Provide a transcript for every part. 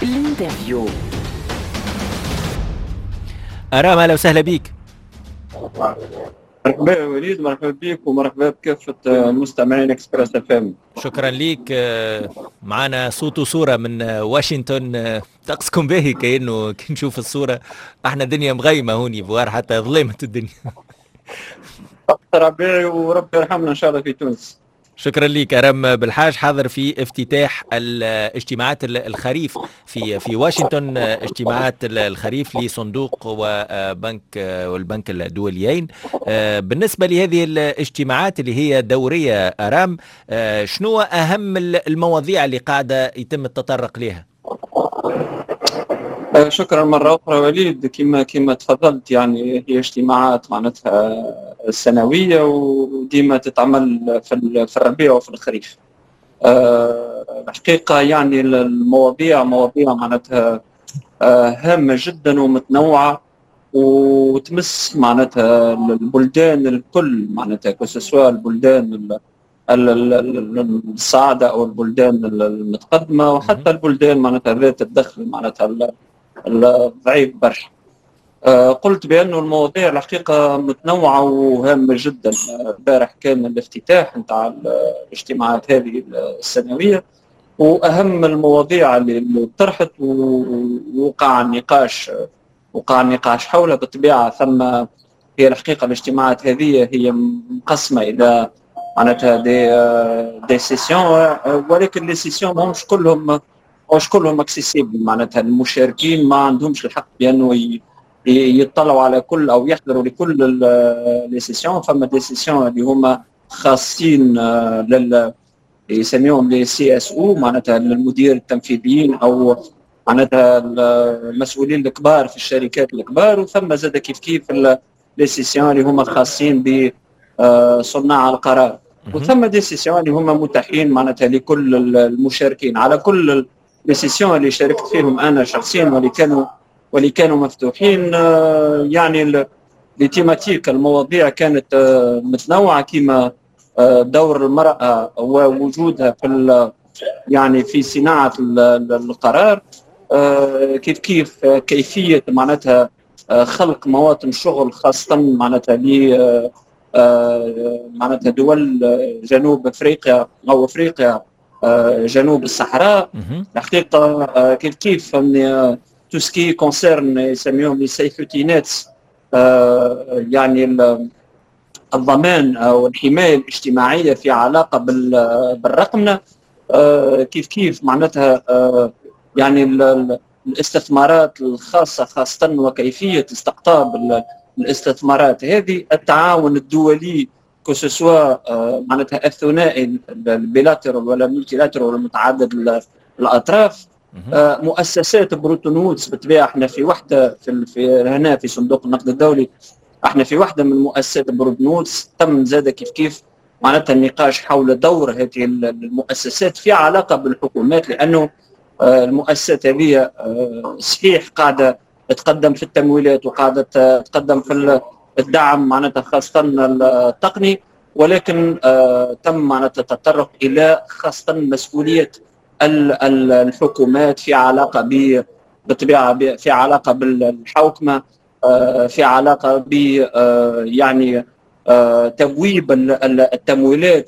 الانترفيو. أرام، أهلا وسهلا بك. مرحبا يا وليد، مرحبا بك ومرحبا بكافة مستمعين اكسبريس اف ام. شكرا ليك. معنا صوت وصورة من واشنطن. طقسكم باهي كأنه كي نشوف الصورة احنا الدنيا مغيمة هوني بوار حتى ظلمت الدنيا. ربيعي وربي يرحمنا ان شاء الله في تونس. شكرا لك أرام بالحاج، حاضر في افتتاح الاجتماعات الخريف في واشنطن، اجتماعات الخريف لصندوق وبنك والبنك الدوليين. بالنسبة لهذه الاجتماعات اللي هي دورية أرام، شنو أهم المواضيع اللي قاعدة يتم التطرق لها؟ شكرا مرة أخرى وليد. كما تفضلت، يعني هي اجتماعات معناتها سنوية وديما تتعمل في الربيع وفي الخريف. الحقيقة يعني المواضيع معناتها هامة جدا ومتنوعة وتمس معناتها البلدان الكل، معناتها كسوا البلدان الصاعدة أو البلدان المتقدمة وحتى البلدان معناتها ذات الدخل معناتها الضعيف برشا. قلت بأنه المواضيع الحقيقة متنوعة وهامة جدا. البارح كان الافتتاح نتاع الاجتماعات هذه السنوية، وأهم المواضيع اللي طرحت ووقع النقاش حولها. بالطبيعة ثم هي الحقيقة الاجتماعات هذه هي مقسمة إلى معناتها دي سيسيون، ولكن لي سيسيون مش كلهم اكسيسيبل، معناتها المشاركين ما عندهمش الحق بأنه يطلعوا على كل او يحضروا لكل لي سيسيون. فما دي سيسيون اللي هما خاصين يسميهم لي سي اس او، معناتها المدير التنفيذيين او معناتها المسؤولين الكبار في الشركات الكبار، وثم زاد كيف لي سيسيون اللي هما خاصين بصناع القرار، وثم دي سيسيون اللي هما متاحين معناتها لكل المشاركين. على كل لي سيسيون اللي شاركت فيهم انا شخصيا واللي كانوا مفتوحين، يعني التيماتيك المواضيع كانت متنوعه، كما دور المراه ووجودها في صناعه القرار، كيف كيفيه معناتها خلق مواطن شغل خاصه معناتها معناتها دول جنوب افريقيا او افريقيا جنوب الصحراء. الحقيقه كيف تو سكي كونسيرن يسميهم لي سيفتي نيتس، يعني الضمان او الحمايه الاجتماعيه في علاقه بالرقمنه، كيف معناتها يعني الاستثمارات الخاصه خاصه وكيفيه استقطاب الاستثمارات هذه، التعاون الدولي كسوا معناتها الثنائي البيلاترال ولا الملتيلاترال ولا متعدد الاطراف، مؤسسات بروتون وودز. بالطبيعه احنا في وحده في هنا في صندوق النقد الدولي، احنا في وحده من مؤسسات بروتون وودز. تم زاد كيف معناتها النقاش حول دور هذه المؤسسات في علاقه بالحكومات، لانه المؤسسات هذه صحيح قاعده تتقدم في التمويلات وقاعده تتقدم في الدعم معناتها خاصه التقني، ولكن تم معناتها التطرق الى خاصه مسؤوليه الحكومات في علاقه بالطبيعه في علاقه بالحوكمه، في علاقه ب يعني تبويب التمويلات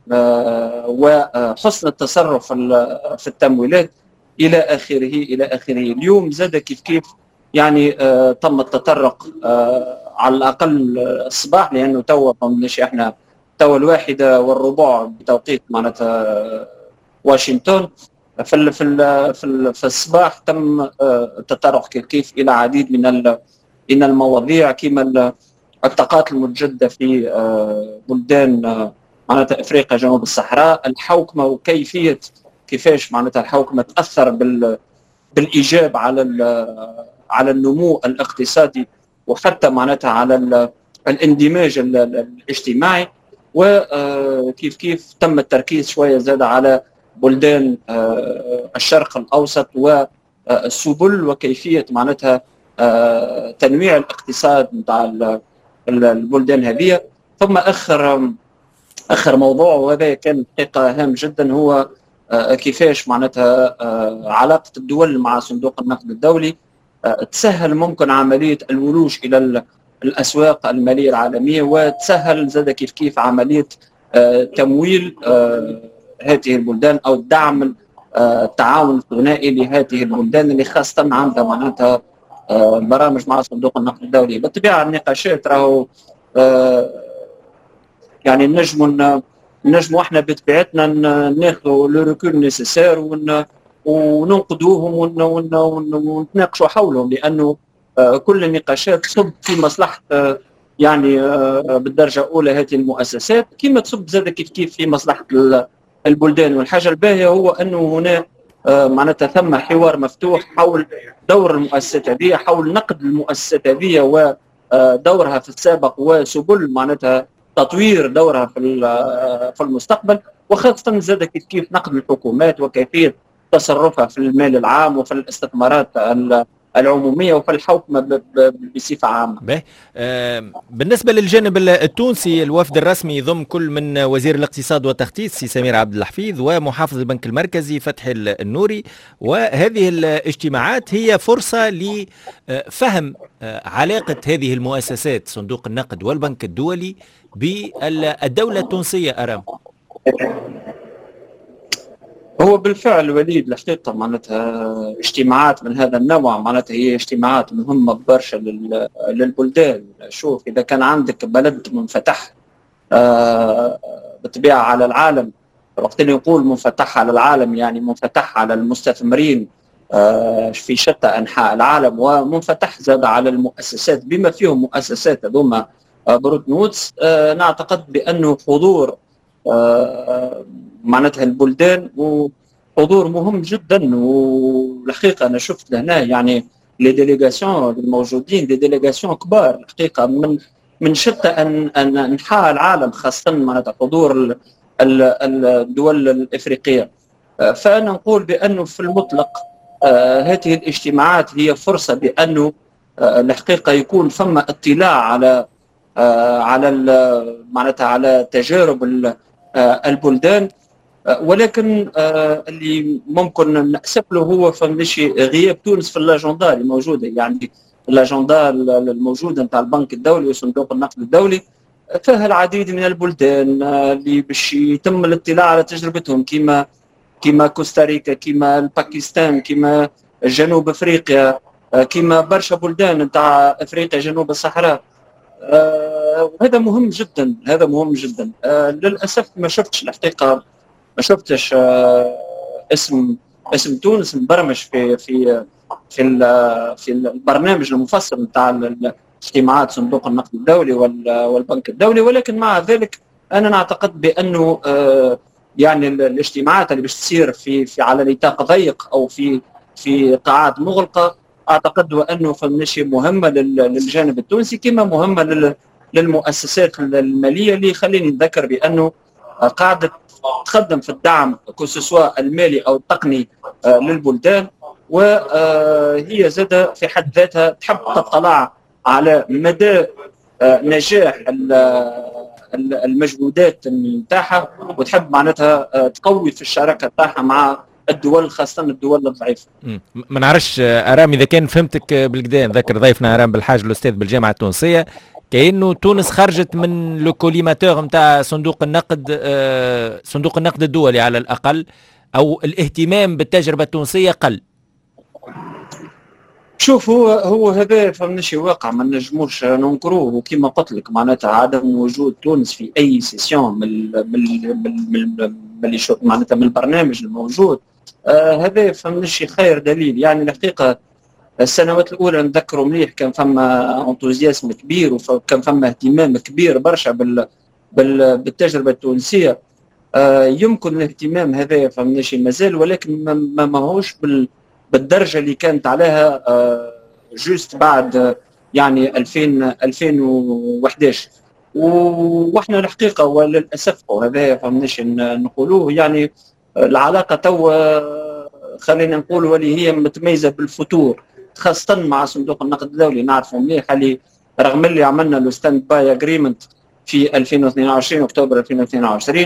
وحسن التصرف في التمويلات الى اخره. اليوم زاد كيف يعني تم التطرق على الاقل الصباح، لانه تو ماشي احنا تو 1:15 بتوقيت معناتها واشنطن. في الصباح تم التطرق كيف الى عديد من المواضيع، كما الطاقات المتجدده في بلدان معناتها افريقيا جنوب الصحراء، الحوكمه وكيفيه كيفاش معناتها الحوكمه تاثر بالايجاب على النمو الاقتصادي وحتى معناتها على الاندماج الاجتماعي، وكيف تم التركيز شويه زاد على بلدان الشرق الاوسط والسبل وكيفيه معناتها تنويع الاقتصاد نتاع البلدان هذه. ثم اخر موضوع، وهذا كان حقيقه هام جدا، هو كيفاش معناتها علاقة الدول مع صندوق النقد الدولي تسهل ممكن عملية الولوج إلى الأسواق المالية العالمية، وتسهل زاد كيف عملية تمويل هذه البلدان أو الدعم التعاون الثنائي لهذه البلدان اللي خاصة عندها معناتها برامج مع صندوق النقد الدولي. بالطبيعة النقاشات راهو يعني نجموا احنا بطبيعتنا ناخذوا لو ريكول نيسيسير وننقدوهم ونتناقشوا حولهم، لانه كل النقاشات تصب في مصلحه يعني بالدرجه الاولى هذه المؤسسات، كما تصب زاد كيف في مصلحه البلدان. والحاجه الباهيه هو انه هنا معناتها ثم حوار مفتوح حول دور المؤسسات هذه، حول نقد المؤسسات هذه ودورها في السابق وسبل معناتها تطوير دورها في المستقبل، وخاصه زاد كيف نقد الحكومات وكيفيه تصرفها في المال العام وفي الاستثمارات العموميه وفي الحوكمه بصفه عامه. بالنسبه للجانب التونسي، الوفد الرسمي يضم كل من وزير الاقتصاد والتخطيط سي سمير عبد الحفيظ ومحافظ البنك المركزي فتحي النوري، وهذه الاجتماعات هي فرصه لفهم علاقه هذه المؤسسات صندوق النقد والبنك الدولي بالدوله التونسيه. ارام هو بالفعل وليد الحقيقة معناتها اجتماعات من هذا النوع معناتها هي اجتماعات مهمة برشا للبلدان. شوف إذا كان عندك بلد منفتح بالطبيعة على العالم، وقت اللي نقول منفتح على العالم يعني منفتح على المستثمرين في شتى أنحاء العالم، ومنفتح زاد على المؤسسات بما فيهم مؤسسات هذوما برود نوتس، نعتقد بأنه حضور معناتها البلدان وحضور مهم جدا. والحقيقه انا شفت لهنا يعني لي ديليغاسيون الموجودين دي ديليغاسيون كبار الحقيقه من شتى انحاء العالم، خاصه معناتها حضور الدول الافريقيه. فانا نقول بانه في المطلق هذه الاجتماعات هي فرصه بانه الحقيقه يكون ثم اطلاع على معناتها على تجارب البلدان، ولكن اللي ممكن نأسف له هو فماشي غياب تونس في الاجندا اللي موجوده، يعني الاجندا الموجوده نتاع البنك الدولي وصندوق النقد الدولي فيها العديد من البلدان اللي باش يتم الاطلاع على تجربتهم، كما كوستاريكا، كما الباكستان، كما جنوب افريقيا، كما برشا بلدان نتاع افريقيا جنوب الصحراء. هذا مهم جدا، هذا مهم جدا. للاسف ما شفتش الحقيقه، ما شفتش اسم تونس مبرمج في البرنامج المفصل نتاع اجتماعات صندوق النقد الدولي والبنك الدولي. ولكن مع ذلك انا نعتقد بانه يعني الاجتماعات اللي باش تصير في على نطاق ضيق او في قاعات مغلقه، اعتقد وانه فماشي مهمه للجانب التونسي كما مهمه للمؤسسات الماليه، اللي خليني نذكر بانه قاعده تقدم في الدعم كسوا المالي او التقني للبلدان، وهي زاد في حد ذاتها تحب تطلع على مدى نجاح المجهودات نتاعها، وتحب معناتها تقوي في الشراكه نتاعها مع الدول خاصه الدول الضعيفه. ما نعرفش ارام اذا كان فهمتك بالكدا، نذكر ضيفنا ارام بالحاج الاستاذ بالجامعه التونسيه، كأنه تونس خرجت من لو كوليماتور نتاع صندوق النقد الدولي على الاقل، او الاهتمام بالتجربه التونسيه قل. شوف هو هذا فماشي واقع ما نجموش ننكروه، وكما قلت لك معناتها عدم وجود تونس في اي سيسيون معناتها من البرنامج الموجود هذا فماشي خير دليل. يعني الحقيقه السنوات الاولى نذكروا مليح كان فما انتوزياسم كبير وكان فما اهتمام كبير برشا بالتجربه التونسيه. يمكن الاهتمام هذا فماشي مازال، ولكن ما ماهوش بالدرجه اللي كانت عليها جوست بعد يعني 2011. واحنا الحقيقه وللاسف وهذا فمناش نقولوه يعني العلاقه توا خلينا نقول واللي هي متميزه بالفتور، خاصه مع صندوق النقد الدولي. نعرفوا مليح اللي رغم اللي عملنا لو ستاند باي اجريمنت في 2022 اكتوبر 2022،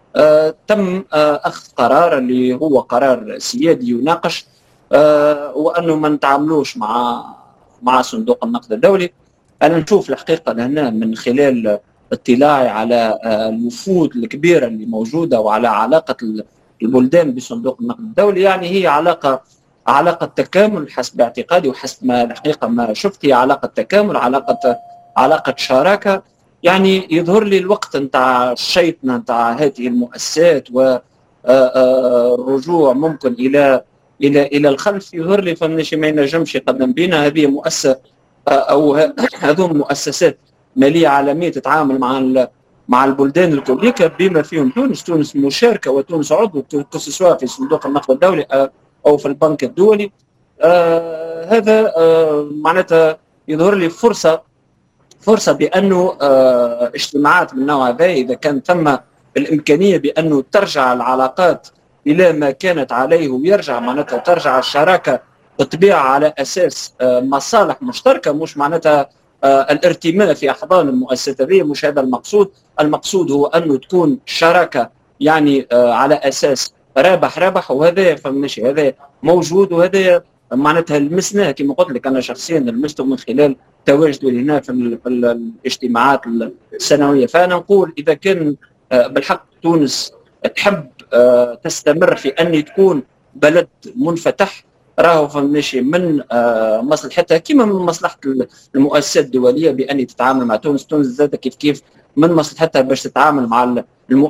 تم أخذ قرار اللي هو قرار سيادي يناقش، وأنه ما نتعاملوش مع صندوق النقد الدولي. أنا نشوف الحقيقة لهنا من خلال اطلاعي على الوفود الكبيرة اللي موجودة وعلى علاقة البلدان بصندوق النقد الدولي، يعني هي علاقة تكامل حسب اعتقادي وحسب ما الحقيقة ما شفت، هي علاقة تكامل، علاقة شراكة. يعني يظهر لي الوقت نتاع الشيطنة نتاع هذه المؤسسات والرجوع ممكن إلى الخلف، يظهر لي فمنش ما ينجمش يقدم بينا. هذه مؤسسة أو هذون مؤسسات مالية عالمية تتعامل مع البلدان الكلية بما فيهم تونس مشاركة، وتونس عضو سواء في صندوق النقد الدولي أو في البنك الدولي. هذا معناتها يظهر لي فرصة بأنه اجتماعات من النوع هذا إذا كان ثم الإمكانية بأنه ترجع العلاقات إلى ما كانت عليه، ويرجع معناتها ترجع الشراكة بالطبيعة على أساس مصالح مشتركة، مش معناتها الارتماء في أحضان المؤسسات هذه، مش هذا المقصود هو أنه تكون شراكة يعني على أساس رابح، وهذا فماشي هذا موجود، وهذا معناتها لمسناه كما قلت لك أنا شخصيا لمسته من خلال تواجدي هنا في الاجتماعات السنوية. فأنا نقول إذا كان بالحق تونس تحب تستمر في أن تكون بلد منفتح، راهو فماشي من مصلحتها كما من مصلحة المؤسسات الدولية بأن تتعامل مع تونس زاد كيف من مصلحتها باش تتعامل مع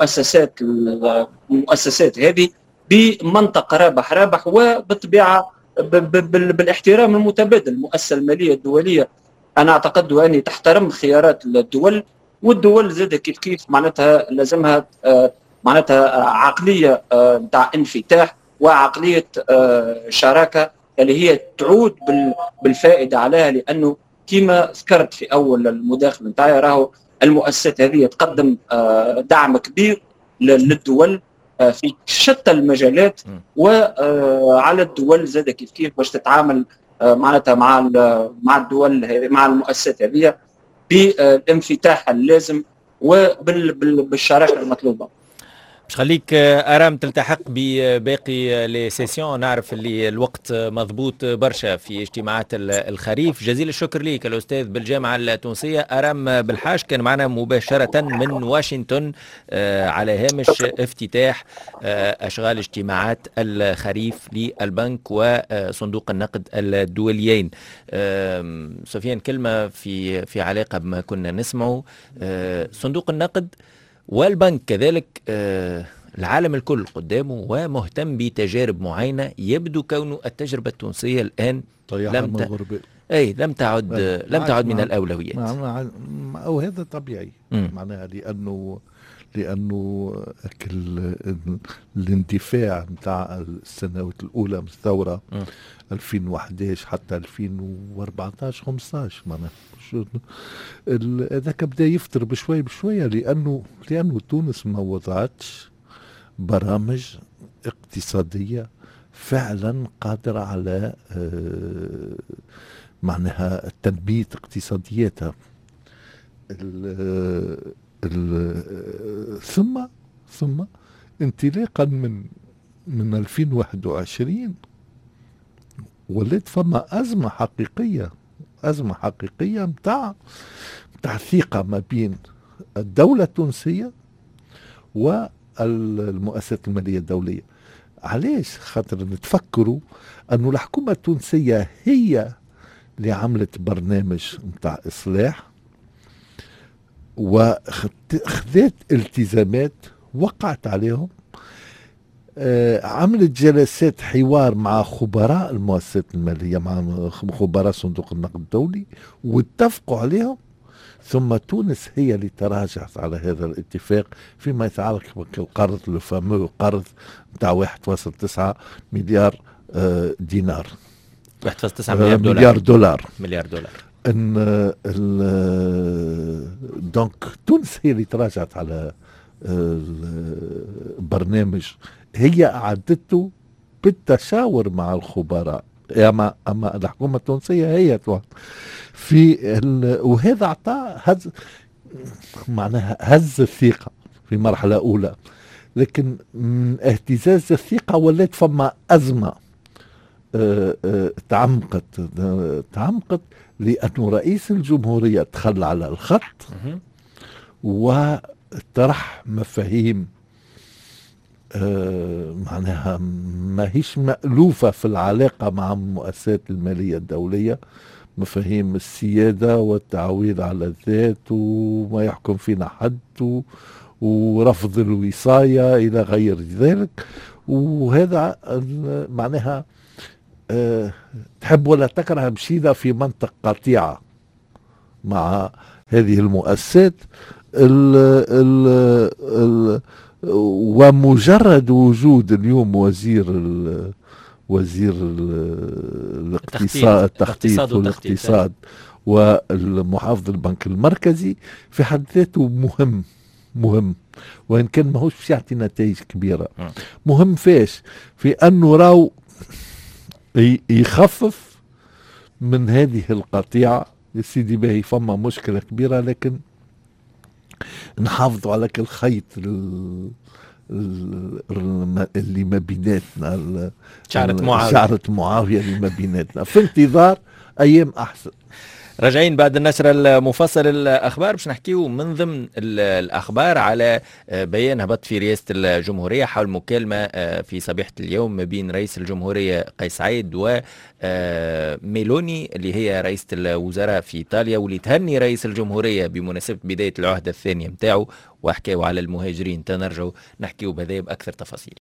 المؤسسات هذه بمنطقة رابح، وبالطبيعة بالاحترام المتبادل. المؤسسة المالية الدولية أنا أعتقد أني تحترم خيارات الدول، والدول زاد كيف معناتها لازمها معناتها عقلية نتاع انفتاح وعقلية شراكة اللي هي تعود بالفائدة عليها، لأنه كما ذكرت في أول المداخلة نتاعي راهو المؤسسات هذه تقدم دعم كبير للدول في شتى المجالات، وعلى الدول زاد كيف باش تتعامل معناتها مع الدول هذه مع المؤسسات هذه بالانفتاح اللازم وبالشراكة المطلوبة. باش خليك ارام تلتحق بباقي لي سيسيون، نعرف اللي الوقت مضبوط برشا في اجتماعات الخريف. جزيل الشكر ليك الاستاذ بالجامعه التونسيه ارام بالحاج، كان معنا مباشره من واشنطن على هامش افتتاح اشغال اجتماعات الخريف للبنك وصندوق النقد الدوليين. سفيان كلمه في علاقه بما كنا نسمعه، صندوق النقد والبنك كذلك العالم الكل قدامه ومهتم بتجارب معينة، يبدو كونه التجربة التونسية الآن لم تعد من الأولويات. أو هذا طبيعي معناها لأنه الاندفاع نتاع السنوات الأولى من الثورة 2011 حتى 2014 15 معناها هذاك بدا يفتر بشوية لأنه تونس ما وضعتش برامج اقتصادية فعلا قادرة على معناها تنمية اقتصادياتها. ثم انطلاقا من 2021 ولات فما أزمة حقيقية متاع ثقة ما بين الدولة التونسية والمؤسسات المالية الدولية. علاش؟ خاطر نتفكروا أنه الحكومة التونسية هي اللي عملت برنامج متاع إصلاح وخذت التزامات وقعت عليهم، عملت جلسات حوار مع خبراء المؤسسات المالية مع خبراء صندوق النقد الدولي واتفقوا عليهم، ثم تونس هي اللي تراجعت على هذا الاتفاق فيما يتعلق بالقرض الفامو قرض نتاع 1.9 مليار دينار 1.9 مليار دولار. دونك تونس هي اللي تراجعت على البرنامج، هي أعدته بالتشاور مع الخبراء، أما الحكومة التونسية هي وهذا أعطى معناها هز الثقة في مرحلة أولى. لكن من اهتزاز الثقة ولات فما أزمة تعمقت لأنه رئيس الجمهورية تخلى على الخط وطرح مفاهيم معناها ما هيش مألوفة في العلاقة مع المؤسسات المالية الدولية، مفاهيم السيادة والتعويل على الذات وما يحكم فينا حد ورفض الوصاية إلى غير ذلك. وهذا معناها تحب ولا تكره مشينا في منطق قطيعة مع هذه المؤسسات. ومجرد وجود اليوم وزير التخطيط والاقتصاد والمحافظ البنك المركزي في حد ذاته مهم وإن كان ماهوش باش يعطي نتائج كبيرة. مهم في أنه راو يخفف من هذه القطيعة. يا سيدي باهي فما مشكلة كبيرة لكن نحافظوا على كل خيط اللي ما بيناتنا، شعرة معاوية اللي ما بيناتنا في انتظار أيام أحسن. راجعين بعد النشر المفصل الأخبار باش نحكيو من ضمن الأخبار على بيان هبط في رئاسة الجمهورية حول مكالمة في صبيحة اليوم ما بين رئيس الجمهورية قيس سعيد وميلوني اللي هي رئيسة الوزراء في إيطاليا، واللي تهني رئيس الجمهورية بمناسبة بداية العهدة الثانية متاعه وحكاوا على المهاجرين. تنرجعوا نحكيو بهذا بأكثر تفاصيل.